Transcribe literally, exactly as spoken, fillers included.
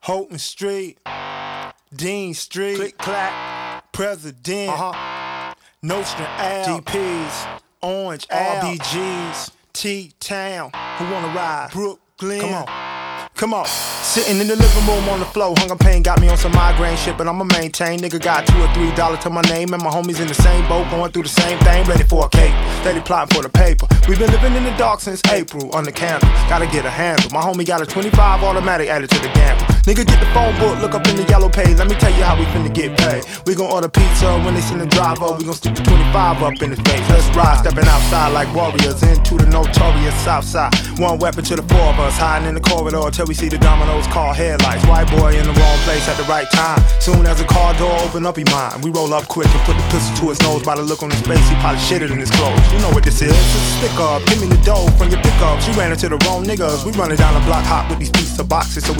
Houghton Street, Dean Street, Click Clack, President, uh-huh. Nostrand Ave, D Ps, Orange Ave, R B Gs, T-Town, who wanna ride? Brooklyn, come on. Come on, sitting in the living room on the floor, hunger pain got me on some migraine shit, but I'ma maintain. Nigga got two or three dollars to my name, and my homies in the same boat, going through the same thing, ready for a cake, steady plotting for the paper. We've been living in the dark since April, on the candle, gotta get a handle. My homie got a twenty-five automatic added to the gamble. Nigga get the phone book, look up in the yellow page, let me tell you how we finna get paid. We gon' order pizza when they send the driver, we gon' stick the twenty-five up in his face. Let's ride, stepping outside like warriors into the notorious south side. One weapon to the four of us, hiding in the corridor till we see the dominoes call headlights. White boy in the wrong place at the right time. Soon as the car door open up, he mine. We roll up quick and put the pistol to his nose. By the look on his face, he probably shitted in his clothes. You know what this is? It's a stick up. Give me the dough from your pickups. You ran into the wrong niggas. We running down the block hot with these pizza boxes, so we